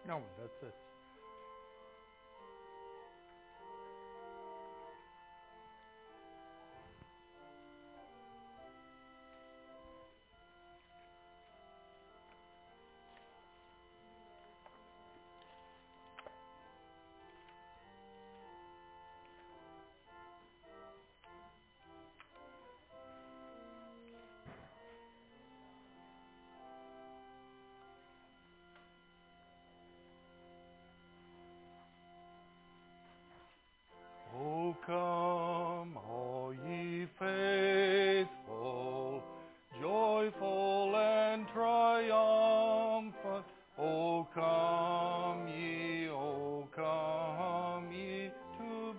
No, that's it. Oh, come, all ye faithful, joyful and triumphant. Oh, come ye to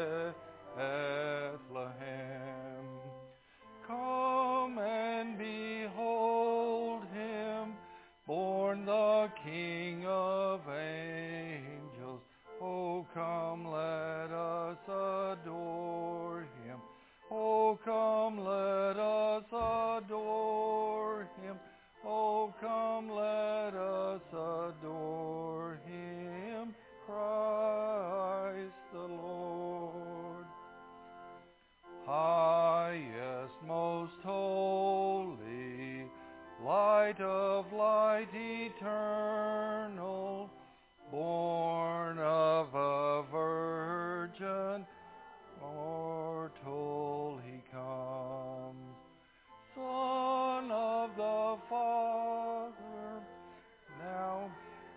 Bethlehem. Come and behold him, born the King of angels. Oh, come, let us adore him. Oh, come, let us adore him. Oh, come, let us adore him, Christ the Lord. Highest, most holy, light of light eternal, born of a virgin, mortal he comes. Son of the Father, now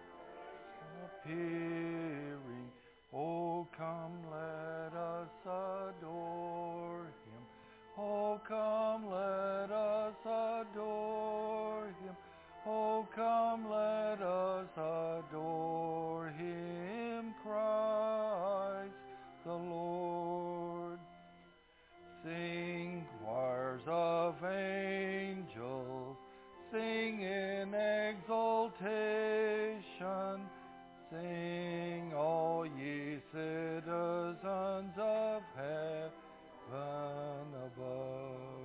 appearing. Oh, come, let us adore him. Oh, come, let us adore him. Oh, come, let us adore him, Christ the Lord. Sing, choirs of angels, sing in exultation. Sing, all ye citizens of heaven above.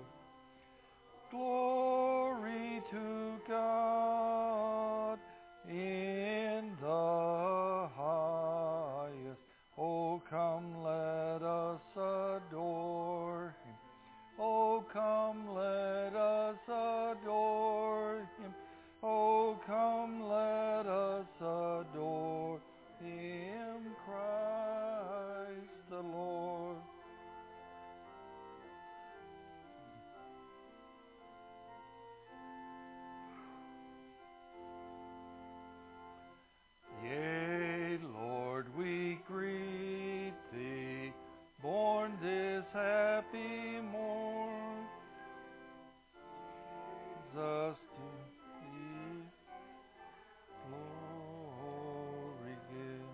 Glory to God in the highest. Oh, come, let us adore him. Oh, come, let us adore him. Oh, come, let us adore him, Christ the Lord. Yea, Lord, we greet thee, born this happy morn. Jesus, to thee glory give.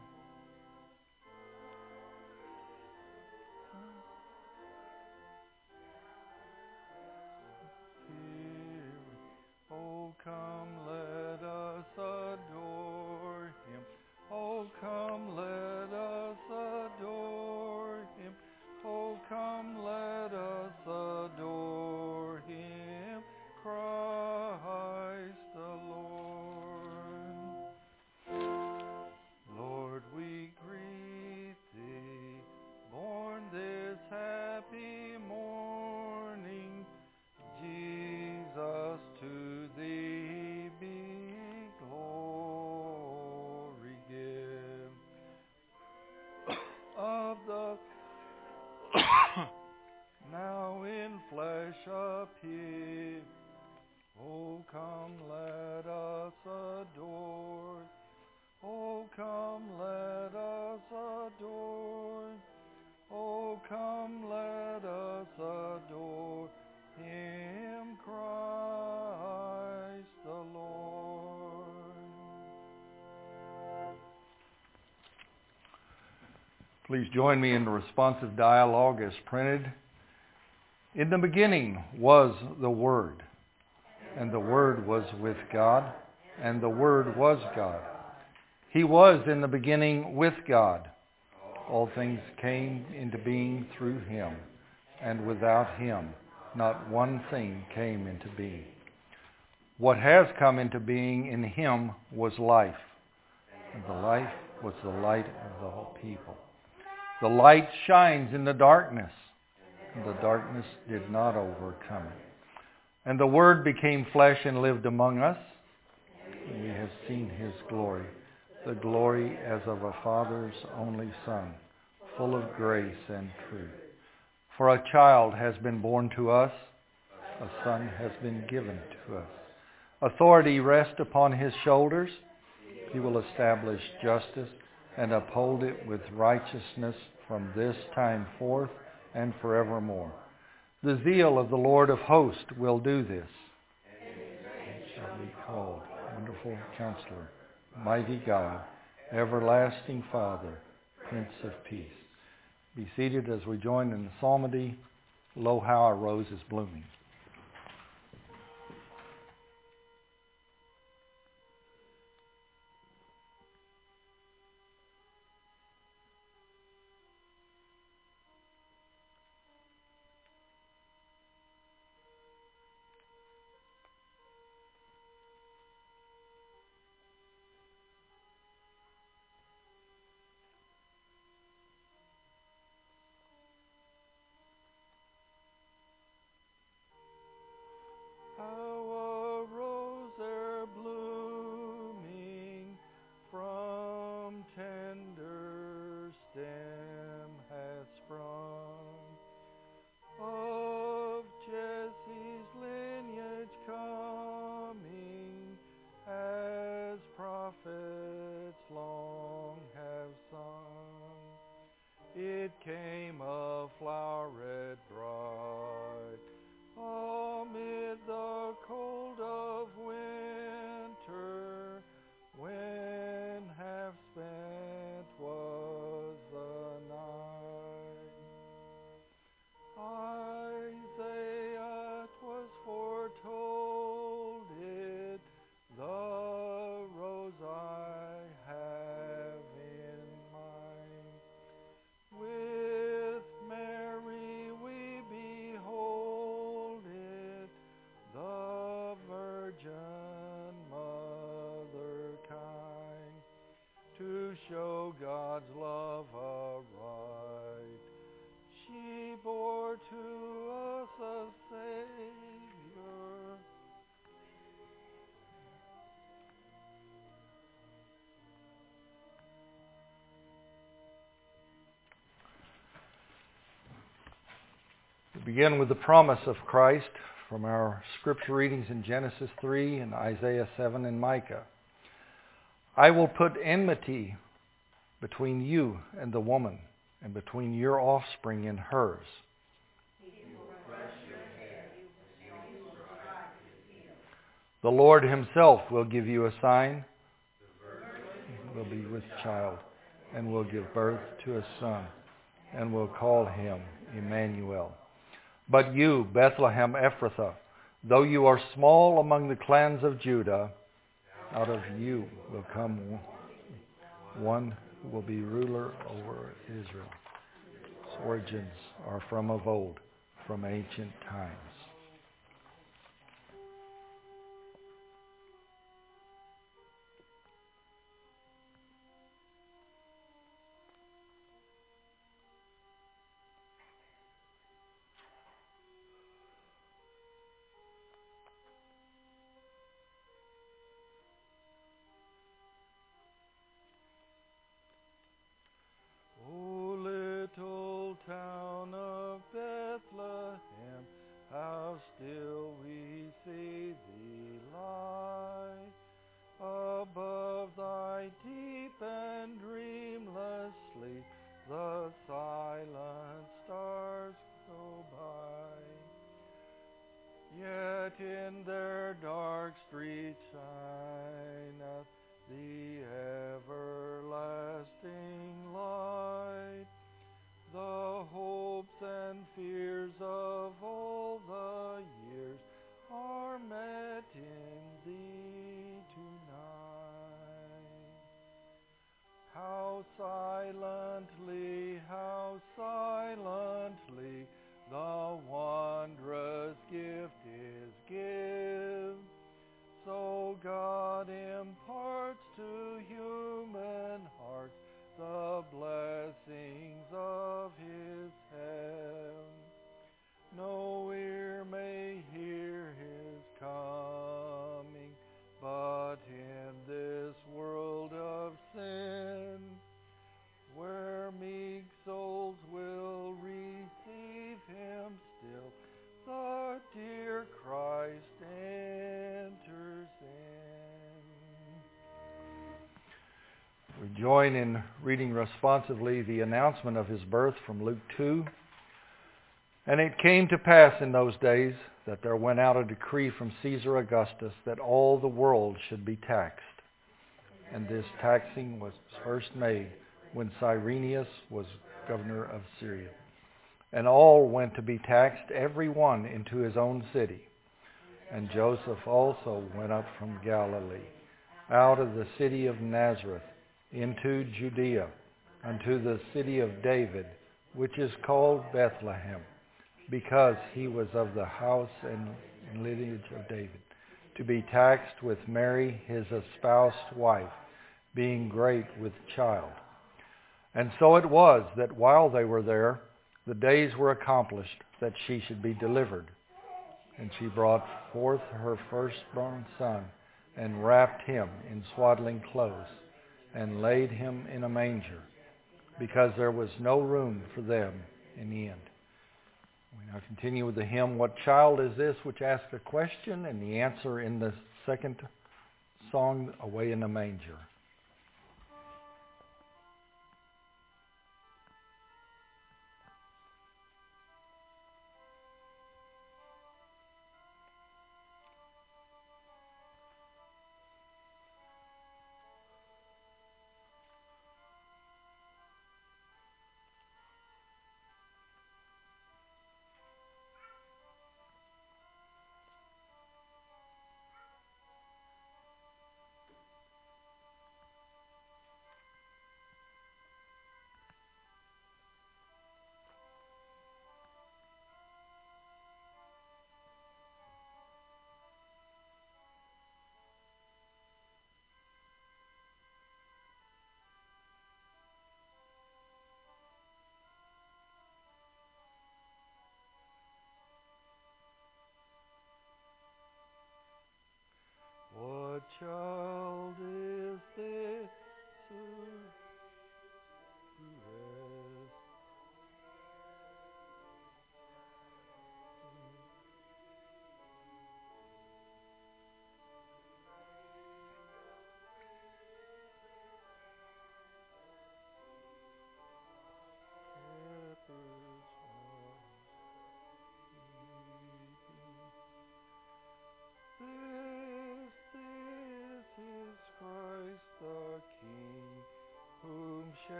Oh, come, let us adore him. Oh, come, let us adore him. Oh, come, let us adore him, Christ the Lord. Lord, we greet thee, born this happy morning. Jesus, to thee be glory give. Of the now in flesh appear. Oh, come, let us adore. Oh, come, let us adore. Oh, come, let us adore him, Christ the Lord. Please join me in the responsive dialogue as printed. In the beginning was the Word, and the Word was with God, and the Word was God. He was in the beginning with God. All things came into being through him, and without him not one thing came into being. What has come into being in him was life, and the life was the light of the whole people. The light shines in the darkness, and the darkness did not overcome it. And the Word became flesh and lived among us, and we have seen his glory, the glory as of a Father's only Son, full of grace and truth. For a child has been born to us, a son has been given to us. Authority rests upon his shoulders. He will establish justice and uphold it with righteousness from this time forth and forevermore. The zeal of the Lord of hosts will do this. He shall be called Wonderful Counselor, Mighty God, Everlasting Father, Prince of Peace. Be seated as we join in the psalmody, Lo, How a Rose is Blooming. How a rose there blooming from tender stem hath sprung, of Jesse's lineage coming, as prophets long have sung. It came a floweret bright amid the cold of winter, when half spent was the night. Isaiah 'twas foretold it, the rose I have in mind. With Mary we behold it, the Virgin Mother kind, to show God's love aright. She bore to us a Savior. We begin with the promise of Christ from our scripture readings in Genesis 3 and Isaiah 7 and Micah. I will put enmity between you and the woman, and between your offspring and hers. The Lord himself will give you a sign. He will be with child, and will give birth to a son, and will call him Emmanuel. But you, Bethlehem Ephrathah, though you are small among the clans of Judah, out of you will come one who will be ruler over Israel. His origins are from of old, from ancient times. Town of Bethlehem, how still we see thee lie. Above thy deep and dreamless sleep, the silent stars go by. Yet in their dark streets shineth the everlasting light. The hopes and fears of all the years are met in thee tonight. How silently the wondrous gift is given. So God imparts to human join in reading responsively the announcement of his birth from Luke 2. And it came to pass in those days that there went out a decree from Caesar Augustus that all the world should be taxed. And this taxing was first made when Cyrenius was governor of Syria. And all went to be taxed, every one into his own city. And Joseph also went up from Galilee, out of the city of Nazareth, into Judea, unto the city of David, which is called Bethlehem, because he was of the house and lineage of David, to be taxed with Mary, his espoused wife, being great with child. And so it was that while they were there, the days were accomplished that she should be delivered. And she brought forth her firstborn son, and wrapped him in swaddling clothes, and laid him in a manger, because there was no room for them in the inn. We now continue with the hymn, What Child Is This? Which asks a question, and the answer in the second song, Away in the Manger.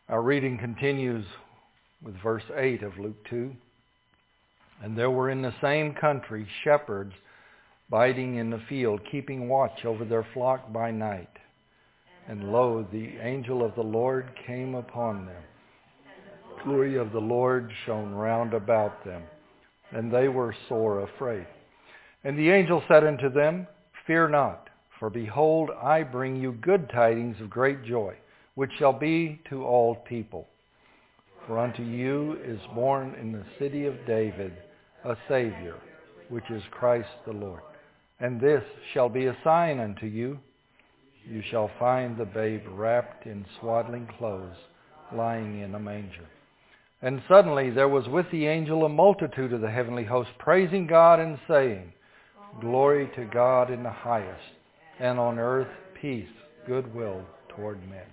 Our reading continues with verse 8 of Luke 2. And there were in the same country shepherds biding in the field, keeping watch over their flock by night. And lo, the angel of the Lord came upon them. The glory of the Lord shone round about them, and they were sore afraid. And the angel said unto them, Fear not, for behold, I bring you good tidings of great joy, which shall be to all people. For unto you is born in the city of David a Savior, which is Christ the Lord. And this shall be a sign unto you. You shall find the babe wrapped in swaddling clothes, lying in a manger. And suddenly there was with the angel a multitude of the heavenly host, praising God and saying, Glory to God in the highest, and on earth peace, goodwill toward men.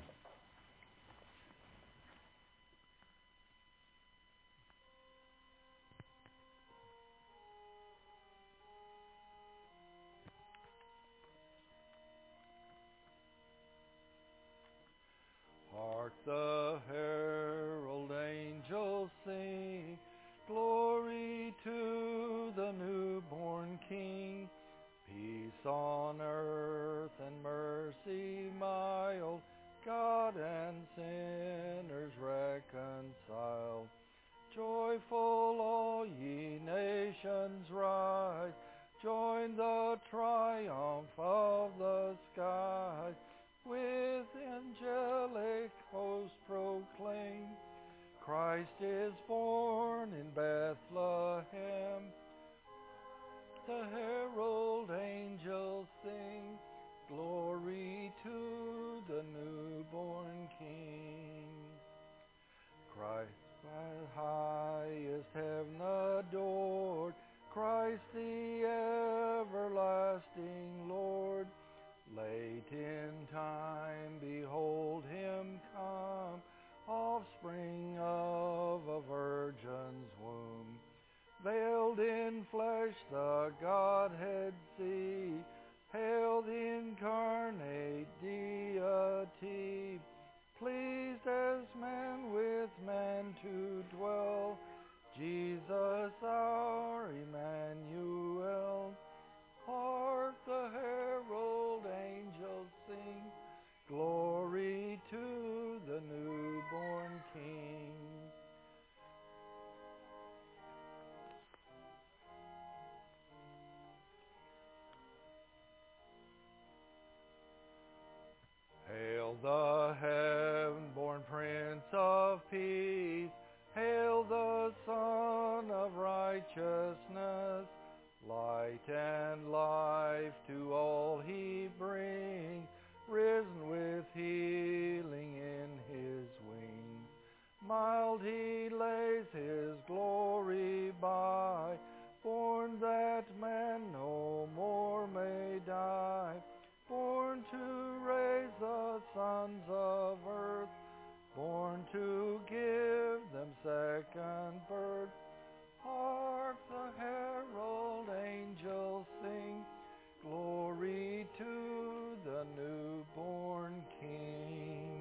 Hark the herald angels sing, glory to the newborn King. Peace on earth and mercy mild, God and sinners reconciled. Joyful all ye nations rise, join the triumph of the skies. With angelic hosts proclaim, Christ is born in Bethlehem. The herald angels sing, glory to the newborn King. Christ by highest heaven adored, Christ the everlasting Lord. Late in time, behold him come, offspring of a virgin's womb. Veiled in flesh the Godhead see, hail the incarnate deity. Pleased as man with man to dwell, Jesus our Emmanuel. Hark the herald angels sing, glory to the newborn King. Hail the heaven-born Prince of Peace, hail the Son of Righteousness. Light and life to all he brings, risen with healing in his wings. Mild he lays his glory by, born that man no more may die. Born to raise the sons of earth, born to give them second birth. Hark the herald angels sing, glory to the newborn King.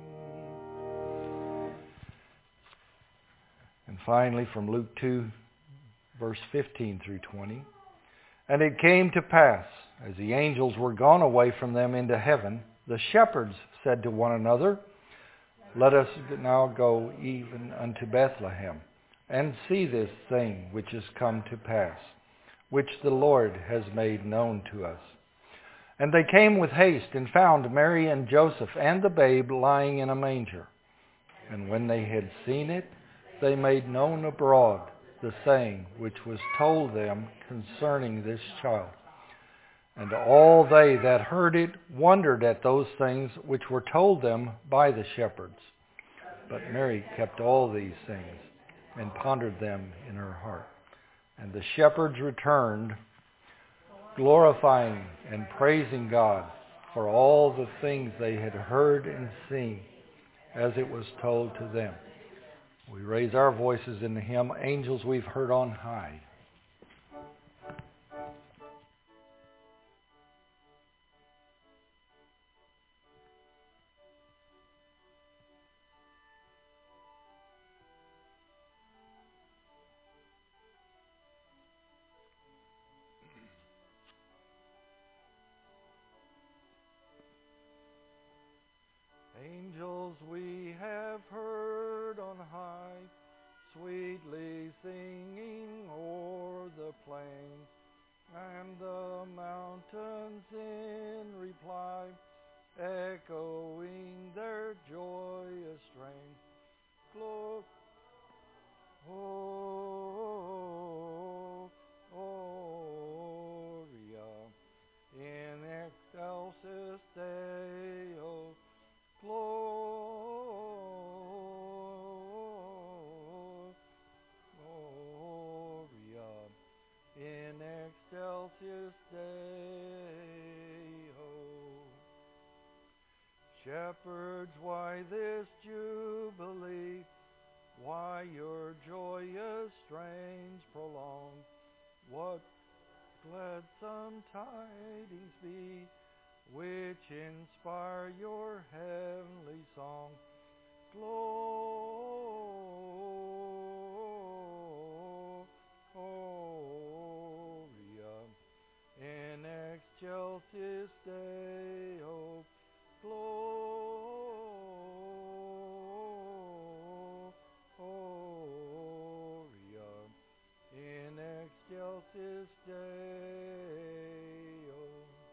And finally from Luke 2, verse 15 through 20. And it came to pass, as the angels were gone away from them into heaven, the shepherds said to one another, Let us now go even unto Bethlehem, and see this thing which is come to pass, which the Lord has made known to us. And they came with haste, and found Mary and Joseph and the babe lying in a manger. And when they had seen it, they made known abroad the saying which was told them concerning this child. And all they that heard it wondered at those things which were told them by the shepherds. But Mary kept all these things, and pondered them in her heart. And the shepherds returned, glorifying and praising God for all the things they had heard and seen, as it was told to them. We raise our voices in the hymn, Angels We've Heard on High. singing o'er the plain, and the mountains in reply, echoing their joyous strain. Gloria in excelsis Deo. Gloria in excelsis Deo. Shepherds, why this jubilee? Why your joyous strains prolong? What gladsome tidings be, which inspire your heavenly song? Gloria in excelsis Deo. Gloria in excelsis Deo.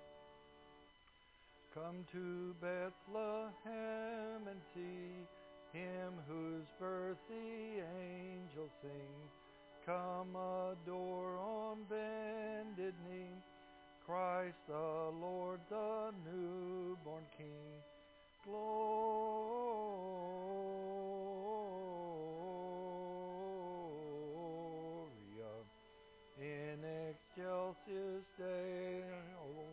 Come to Bethlehem and see Him whose birth the angels sing. Come adore on bended knee Christ the Lord, the newborn King. Gloria in excelsis Deo.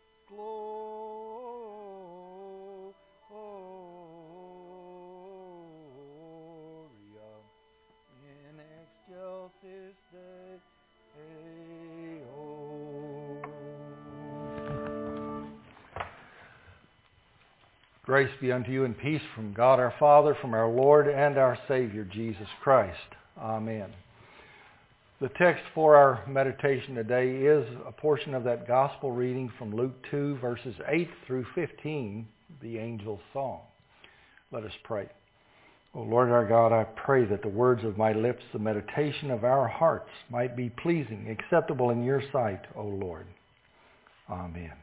Gloria in excelsis Deo. Grace be unto you and peace from God our Father, from our Lord and our Savior, Jesus Christ. Amen. The text for our meditation today is a portion of that gospel reading from Luke 2, verses 8 through 15, the angel's song. Let us pray. O Lord our God, I pray that the words of my lips, the meditation of our hearts might be pleasing, acceptable in your sight, O Lord. Amen.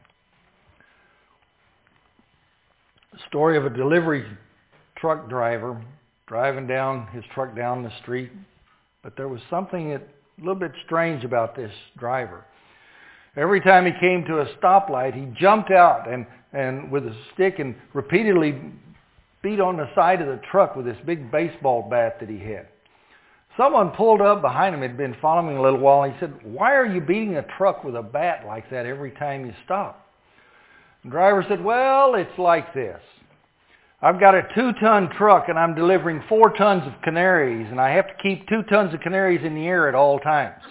The story of a delivery truck driver driving his truck down the street, but there was something a little bit strange about this driver. Every time he came to a stoplight, he jumped out and with a stick and repeatedly beat on the side of the truck with this big baseball bat that he had. Someone pulled up behind him, had been following him a little while. He said, "Why are you beating a truck with a bat like that every time you stop?" The driver said, "Well, it's like this. I've got a 2-ton truck and I'm delivering 4 tons of canaries, and I have to keep 2 tons of canaries in the air at all times."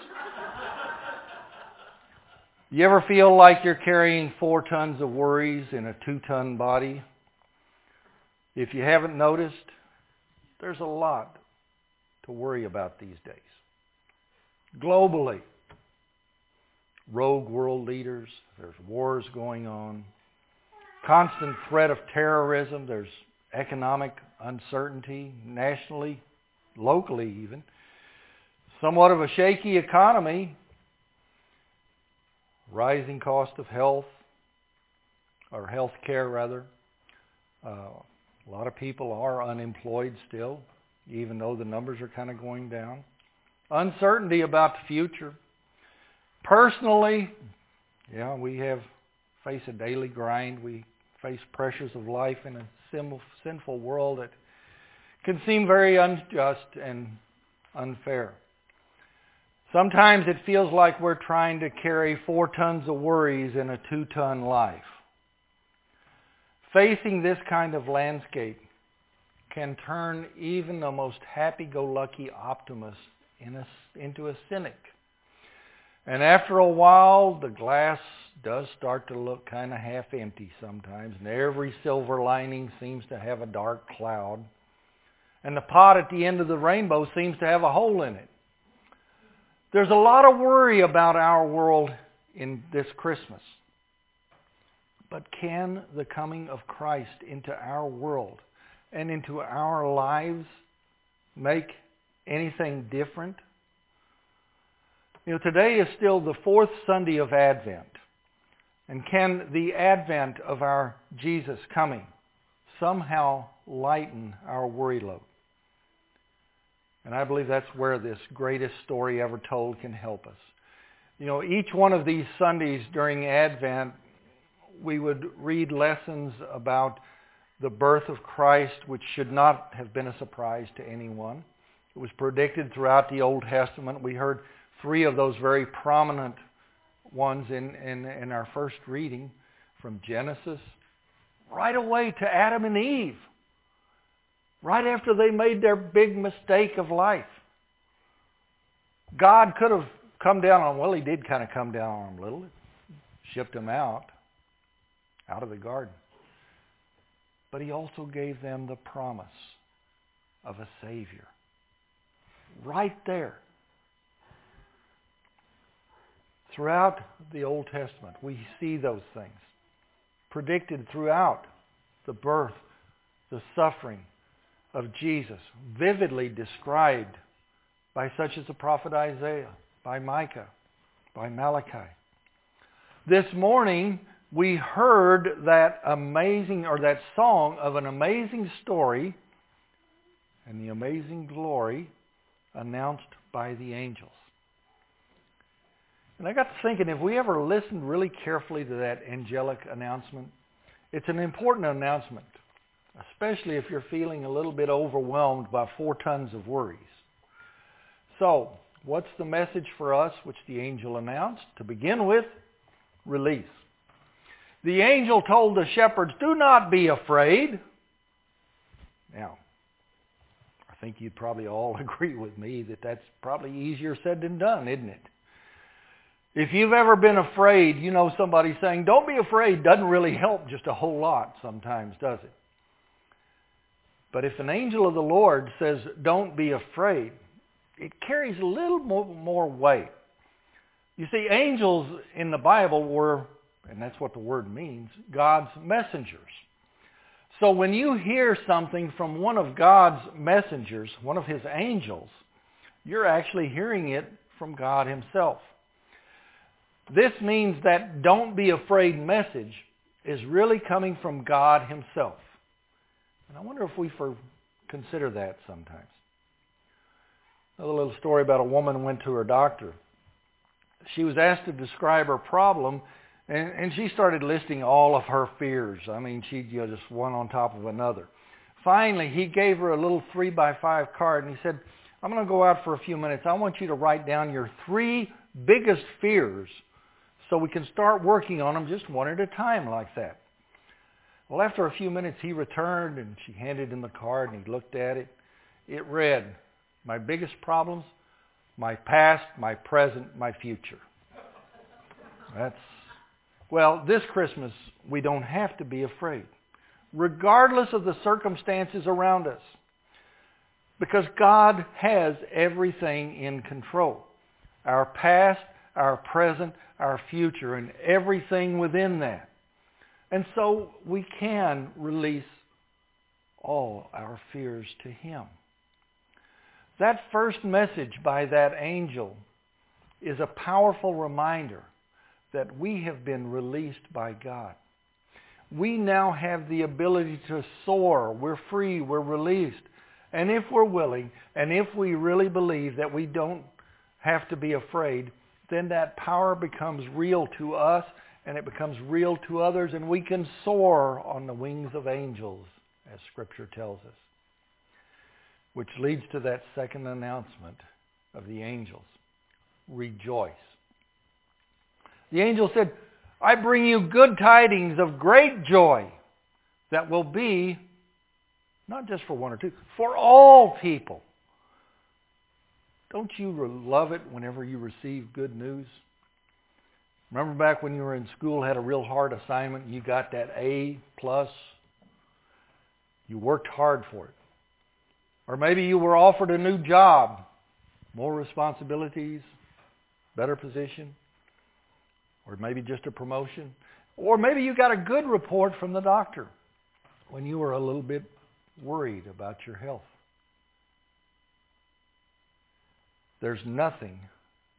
You ever feel like you're carrying 4 tons of worries in a 2-ton body? If you haven't noticed, there's a lot to worry about these days. Globally, rogue world leaders, there's wars going on, constant threat of terrorism, there's economic uncertainty, nationally, locally even, somewhat of a shaky economy, rising cost of health care rather. A lot of people are unemployed still, even though the numbers are kind of going down. Uncertainty about the future. Personally, we face a daily grind. We face pressures of life in a sinful world that can seem very unjust and unfair. Sometimes it feels like we're trying to carry 4 tons of worries in a 2-ton life. Facing this kind of landscape can turn even the most happy-go-lucky optimist into a cynic. And after a while, the glass does start to look kind of half empty sometimes, and every silver lining seems to have a dark cloud. And the pot at the end of the rainbow seems to have a hole in it. There's a lot of worry about our world in this Christmas. But can the coming of Christ into our world and into our lives make anything different Today is still the fourth Sunday of Advent. And can the advent of our Jesus coming somehow lighten our worry load? And I believe that's where this greatest story ever told can help us. Each one of these Sundays during Advent, we would read lessons about the birth of Christ, which should not have been a surprise to anyone. It was predicted throughout the Old Testament. We heard three of those very prominent ones in our first reading, from Genesis right away to Adam and Eve, right after they made their big mistake of life. God could have come down on, well, he did kind of come down on them a little, shipped them out of the garden. But he also gave them the promise of a Savior. Right there. Throughout the Old Testament, we see those things predicted throughout the birth, the suffering of Jesus, vividly described by such as the prophet Isaiah, by Micah, by Malachi. This morning, we heard that song of an amazing story and the amazing glory announced by the angels. And I got to thinking, if we ever listened really carefully to that angelic announcement, it's an important announcement, especially if you're feeling a little bit overwhelmed by 4 tons of worries. So, what's the message for us which the angel announced? To begin with, release. The angel told the shepherds, do not be afraid. Now, I think you'd probably all agree with me that that's probably easier said than done, isn't it? If you've ever been afraid, somebody saying, don't be afraid, doesn't really help just a whole lot sometimes, does it? But if an angel of the Lord says, don't be afraid, it carries a little more weight. You see, angels in the Bible were, and that's what the word means, God's messengers. So when you hear something from one of God's messengers, one of his angels, you're actually hearing it from God himself. This means that don't be afraid message is really coming from God himself. And I wonder if we consider that sometimes. Another little story about a woman who went to her doctor. She was asked to describe her problem, and she started listing all of her fears. I mean, she just one on top of another. Finally, he gave her a little 3x5 card, and he said, I'm going to go out for a few minutes. I want you to write down your 3 biggest fears so we can start working on them just one at a time like that. Well, after a few minutes, he returned, and she handed him the card, and he looked at it. It read, my biggest problems, my past, my present, my future. Well, this Christmas, we don't have to be afraid, regardless of the circumstances around us, because God has everything in control. Our past, our present, our future, and everything within that. And so we can release all our fears to him. That first message by that angel is a powerful reminder that we have been released by God. We now have the ability to soar. We're free. We're released. And if we're willing, and if we really believe that we don't have to be afraid, then that power becomes real to us, and it becomes real to others, and we can soar on the wings of angels, as Scripture tells us. Which leads to that second announcement of the angels. Rejoice. The angel said, I bring you good tidings of great joy that will be, not just for one or two, for all people. Don't you love it whenever you receive good news? Remember back when you were in school, had a real hard assignment, and you got that A+. You worked hard for it. Or maybe you were offered a new job, more responsibilities, better position, or maybe just a promotion. Or maybe you got a good report from the doctor when you were a little bit worried about your health. There's nothing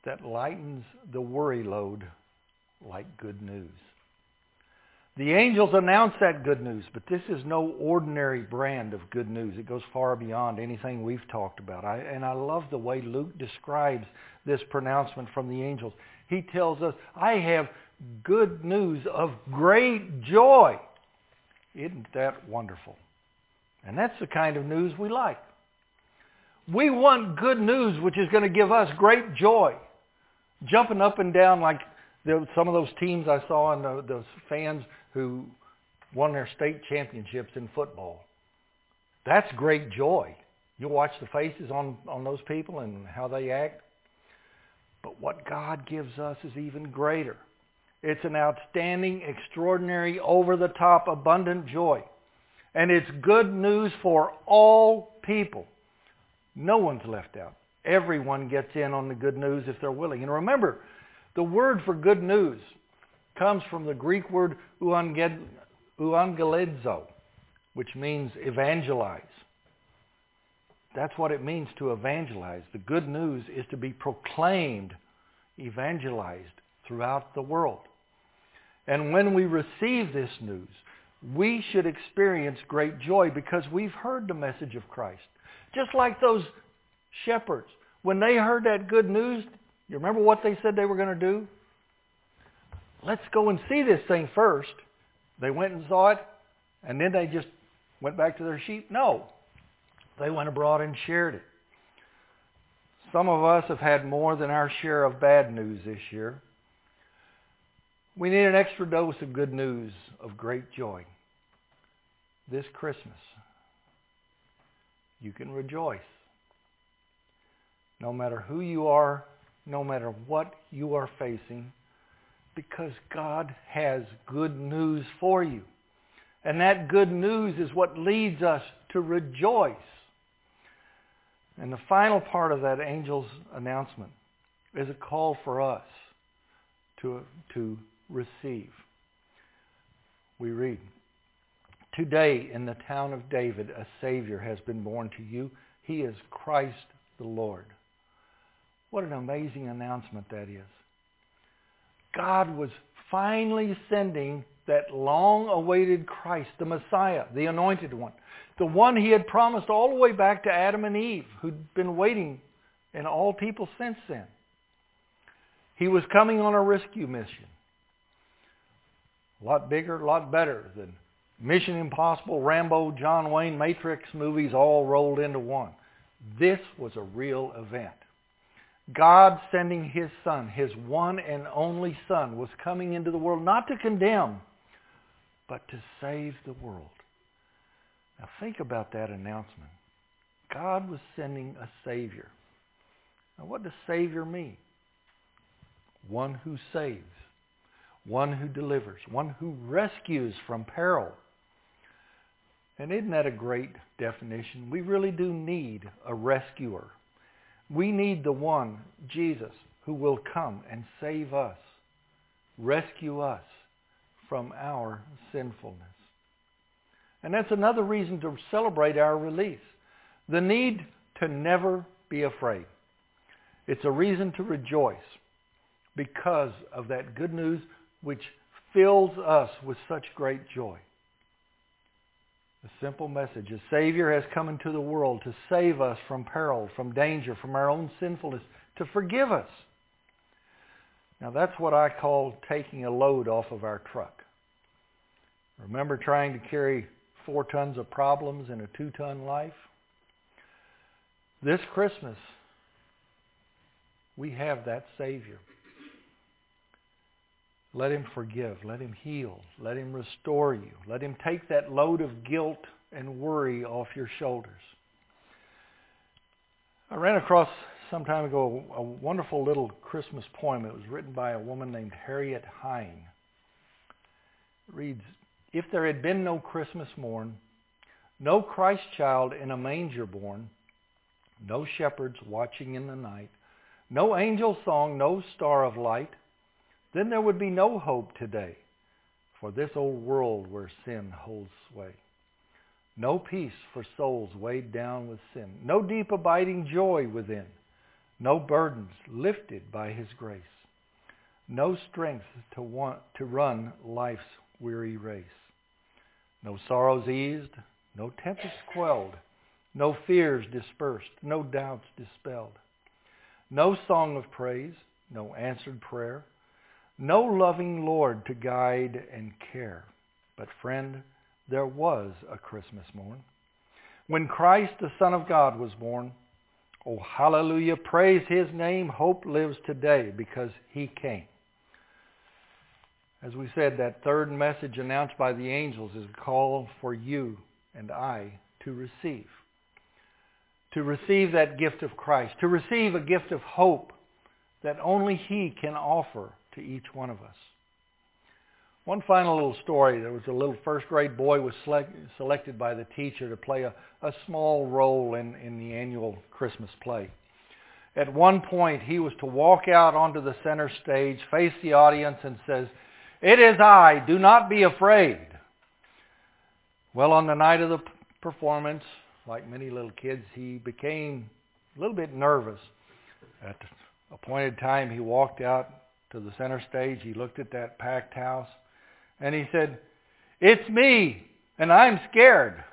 that lightens the worry load like good news. The angels announce that good news, but this is no ordinary brand of good news. It goes far beyond anything we've talked about. I love the way Luke describes this pronouncement from the angels. He tells us, I have good news of great joy. Isn't that wonderful? And that's the kind of news we like. We want good news which is going to give us great joy. Jumping up and down like some of those teams I saw and those fans who won their state championships in football. That's great joy. You watch the faces on those people and how they act. But what God gives us is even greater. It's an outstanding, extraordinary, over-the-top, abundant joy. And it's good news for all people. No one's left out. Everyone gets in on the good news if they're willing. And remember, the word for good news comes from the Greek word euangelizo, which means evangelize. That's what it means to evangelize. The good news is to be proclaimed, evangelized throughout the world. And when we receive this news, we should experience great joy because we've heard the message of Christ. Just like those shepherds, when they heard that good news, you remember what they said they were going to do? Let's go and see this thing first. They went and saw it, and then they just went back to their sheep? No. They went abroad and shared it. Some of us have had more than our share of bad news this year. We need an extra dose of good news, of great joy. This Christmas, you can rejoice. No matter who you are, no matter what you are facing, because God has good news for you. And that good news is what leads us to rejoice. And the final part of that angel's announcement is a call for us to receive. We read, "Today in the town of David a Savior has been born to you. He is Christ the Lord." What an amazing announcement that is. God was finally sending that long-awaited Christ, the Messiah, the Anointed One, the one He had promised all the way back to Adam and Eve, who'd been waiting in all people since then. He was coming on a rescue mission. A lot bigger, a lot better than Mission Impossible, Rambo, John Wayne, Matrix movies all rolled into one. This was a real event. God sending His Son, His one and only Son, was coming into the world not to condemn, but to save the world. Now think about that announcement. God was sending a Savior. Now what does Savior mean? One who saves, one who delivers, one who rescues from peril. And isn't that a great definition? We really do need a rescuer. We need the one, Jesus, who will come and save us, rescue us from our sinfulness. And that's another reason to celebrate our release. The need to never be afraid. It's a reason to rejoice because of that good news which fills us with such great joy. A simple message. A Savior has come into the world to save us from peril, from danger, from our own sinfulness, to forgive us. Now that's what I call taking a load off of our truck. Remember trying to carry 4 tons of problems in a 2-ton life? This Christmas, we have that Savior. Let Him forgive. Let Him heal. Let Him restore you. Let Him take that load of guilt and worry off your shoulders. I ran across some time ago a wonderful little Christmas poem. It was written by a woman named Harriet Hine. It reads, "If there had been no Christmas morn, no Christ child in a manger born, no shepherds watching in the night, no angel song, no star of light, then there would be no hope today for this old world where sin holds sway. No peace for souls weighed down with sin, no deep abiding joy within, no burdens lifted by His grace, no strength to run life's weary race, no sorrows eased, no tempest quelled, no fears dispersed, no doubts dispelled, no song of praise, no answered prayer, no loving Lord to guide and care. But friend, there was a Christmas morn when Christ, the Son of God, was born. Oh, hallelujah, praise His name. Hope lives today because He came. As we said, that third message announced by the angels is a call for you and I to receive. To receive that gift of Christ. To receive a gift of hope that only He can offer to each one of us. One final little story. There was a little first-grade boy was selected by the teacher to play a small role in the annual Christmas play. At one point, he was to walk out onto the center stage, face the audience, and says, "It is I, do not be afraid." Well, on the night of the performance, like many little kids, he became a little bit nervous. At the appointed time, he walked out to the center stage. He looked at that packed house, and he said, "It's me, and I'm scared."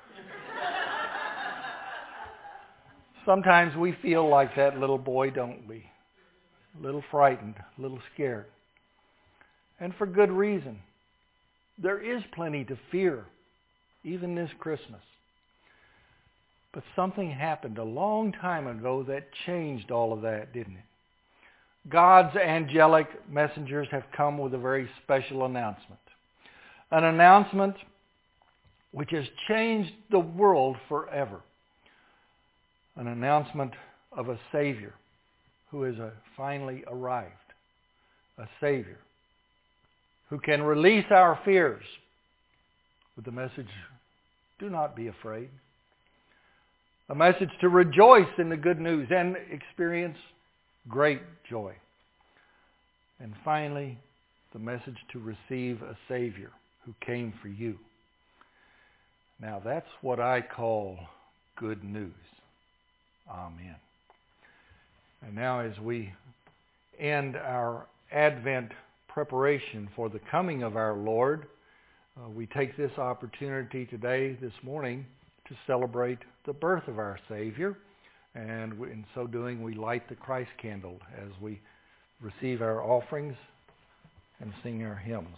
Sometimes we feel like that little boy, don't we? A little frightened, a little scared. And for good reason. There is plenty to fear, even this Christmas. But something happened a long time ago that changed all of that, didn't it? God's angelic messengers have come with a very special announcement. An announcement which has changed the world forever. An announcement of a Savior who has finally arrived. A Savior who can release our fears with the message, do not be afraid. A message to rejoice in the good news and experience great joy. And finally, the message to receive a Savior who came for you. Now that's what I call good news. Amen. And now as we end our Advent preparation for the coming of our Lord, we take this opportunity today, this morning, to celebrate the birth of our Savior. And in so doing, we light the Christ candle as we receive our offerings and sing our hymns.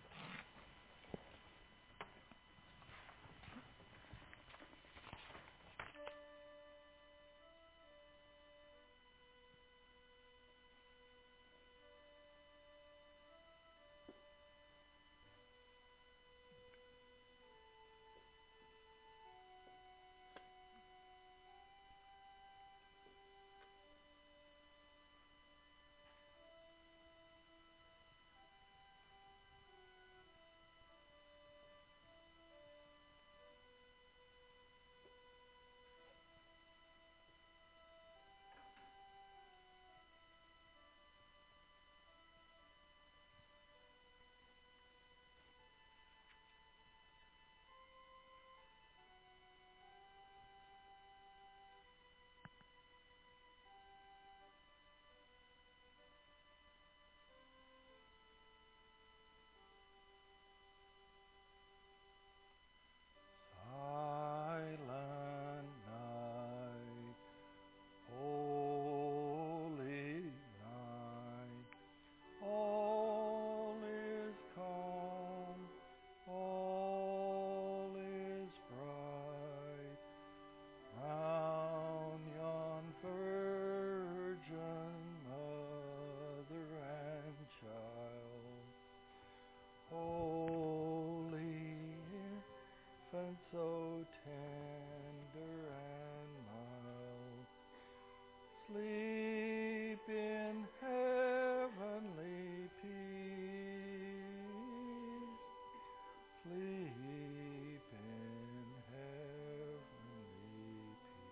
So tender and mild, sleep in heavenly peace, sleep in heavenly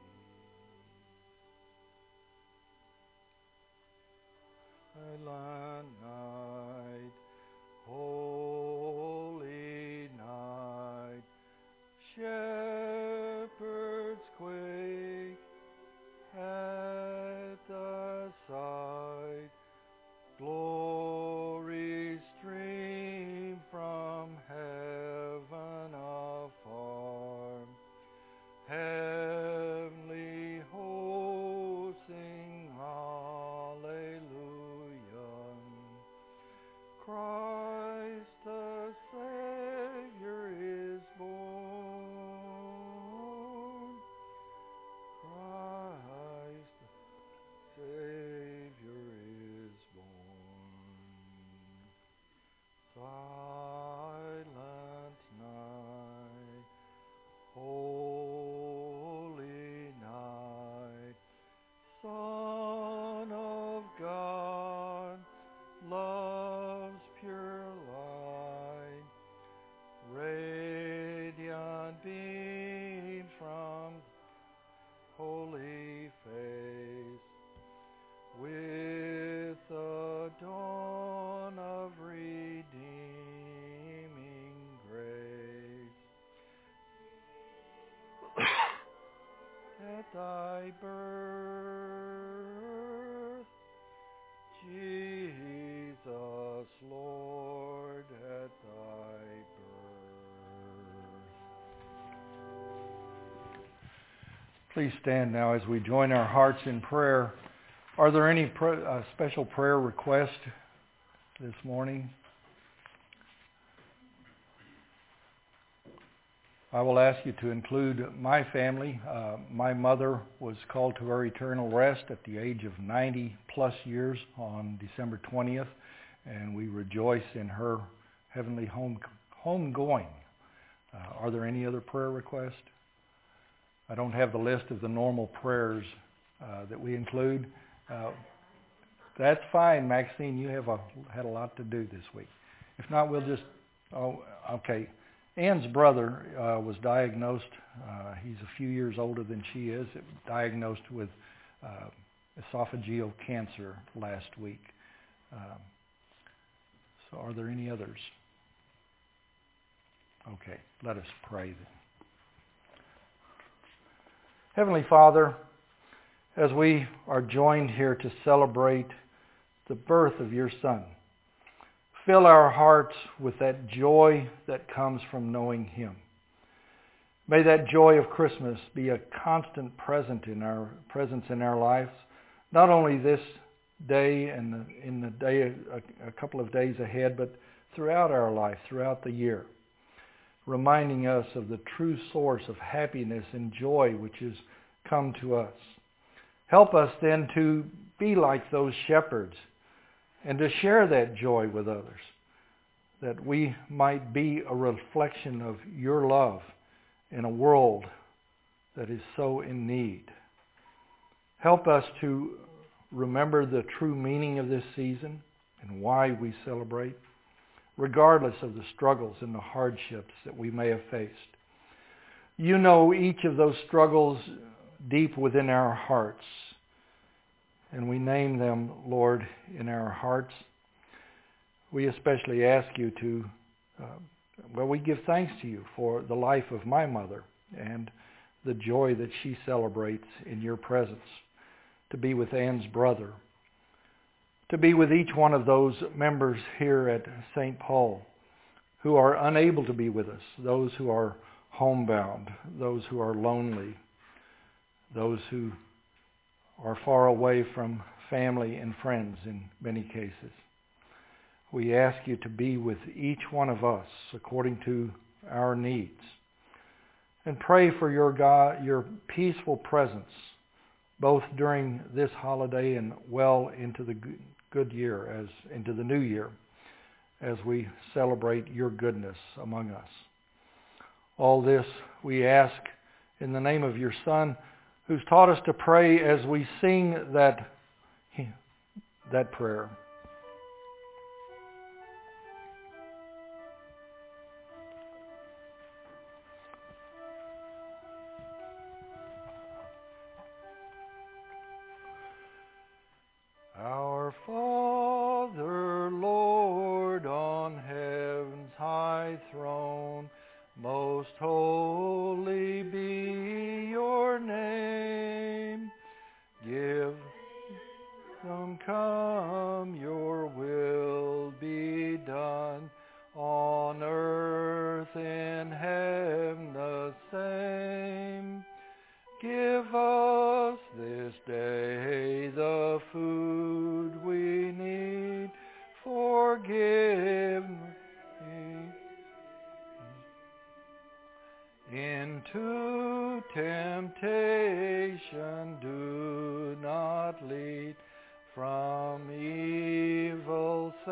peace. Silent night, holy night, shepherds quake at the Please stand now as we join our hearts in prayer. Are there any special prayer requests this morning? I will ask you to include my family. My mother was called to her eternal rest at the age of 90 plus years on December 20th, and we rejoice in her heavenly homegoing. Are there any other prayer requests? I don't have the list of the normal prayers that we include. That's fine, Maxine. You have had a lot to do this week. If not, we'll just... okay. Ann's brother was diagnosed. He's a few years older than she is. Diagnosed with esophageal cancer last week. So are there any others? Okay, let us pray then. Heavenly Father, as we are joined here to celebrate the birth of your Son, fill our hearts with that joy that comes from knowing Him. May that joy of Christmas be a constant presence in our lives, not only this day and in the day a couple of days ahead, but throughout our life, throughout the year, reminding us of the true source of happiness and joy which has come to us. Help us then to be like those shepherds and to share that joy with others, that we might be a reflection of your love in a world that is so in need. Help us to remember the true meaning of this season and why we celebrate, regardless of the struggles and the hardships that we may have faced. You know each of those struggles deep within our hearts, and we name them, Lord, in our hearts. We especially ask you to, we give thanks to you for the life of my mother and the joy that she celebrates in your presence, to be with Ann's brother, to be with each one of those members here at St. Paul who are unable to be with us, those who are homebound, those who are lonely, those who are far away from family and friends in many cases. We ask you to be with each one of us according to our needs, and pray for your peaceful presence both during this holiday and well into the good year, into the new year, as we celebrate your goodness among us. All this we ask in the name of your Son, who's taught us to pray as we sing that prayer. Our Father, Lord, on heaven's high throne, most holy be your name. Give them come, your will be done, on earth in heaven the same. Give us this day the food we need. Forgive me. Into temptation do not lead. From evil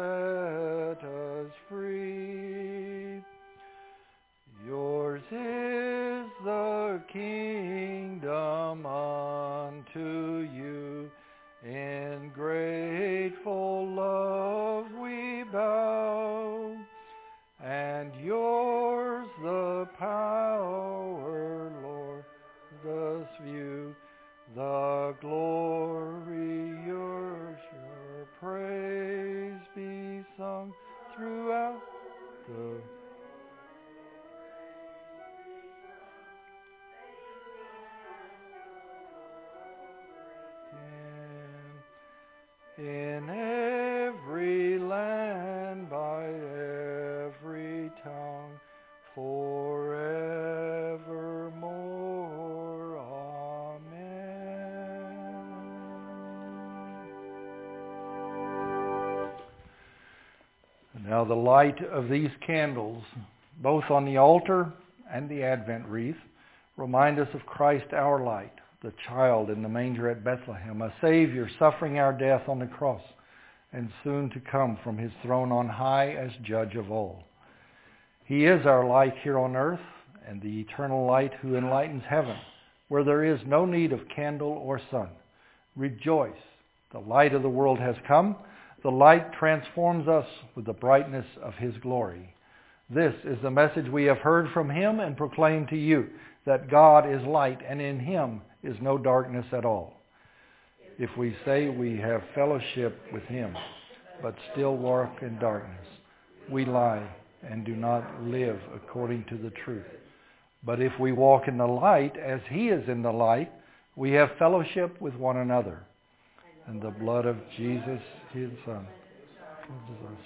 Now the light of these candles, both on the altar and the Advent wreath, remind us of Christ our light, the child in the manger at Bethlehem, a Savior suffering our death on the cross, and soon to come from his throne on high as judge of all. He is our light here on earth, and the eternal light who enlightens heaven, where there is no need of candle or sun. Rejoice, the light of the world has come. The light transforms us with the brightness of his glory. This is the message we have heard from him and proclaim to you, that God is light, and in him is no darkness at all. If we say we have fellowship with him, but still walk in darkness, we lie and do not live according to the truth. But if we walk in the light as he is in the light, we have fellowship with one another. And the blood of Jesus, his Son, cleanses us.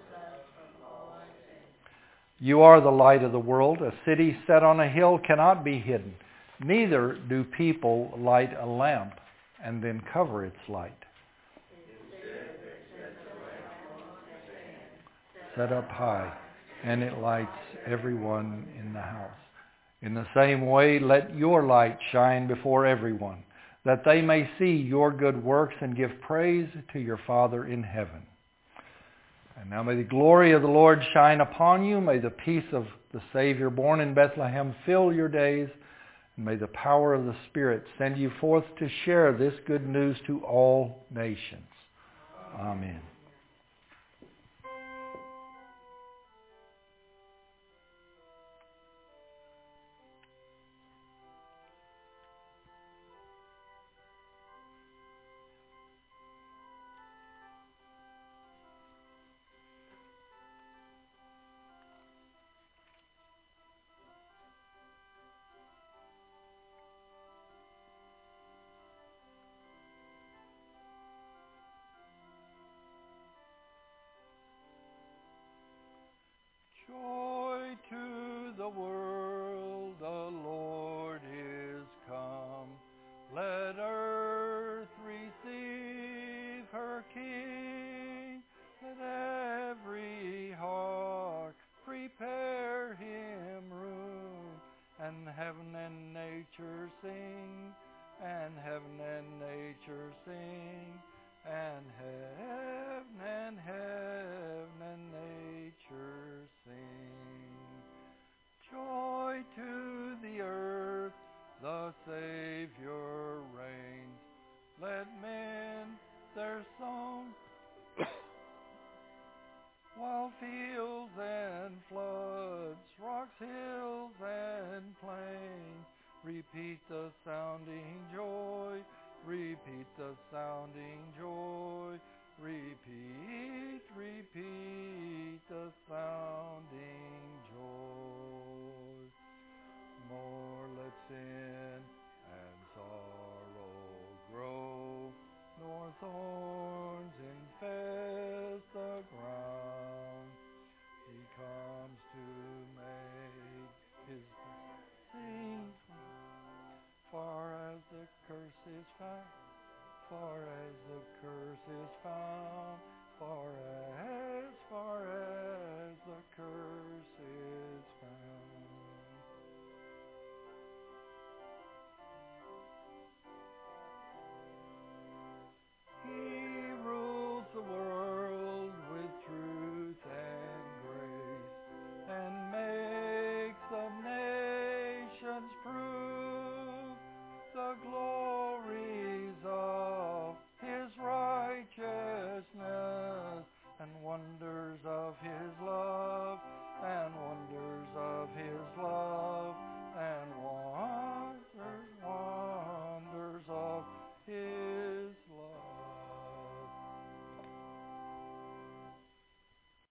You are the light of the world. A city set on a hill cannot be hidden. Neither do people light a lamp and then cover its light. Set up high, and it lights everyone in the house. In the same way, let your light shine before everyone, that they may see your good works and give praise to your Father in heaven. And now may the glory of the Lord shine upon you. May the peace of the Savior born in Bethlehem fill your days. And may the power of the Spirit send you forth to share this good news to all nations. Amen. Joy to the world, the Lord is come. Let earth receive her King. Let every heart prepare him room. And heaven and nature sing, and heaven and nature sing.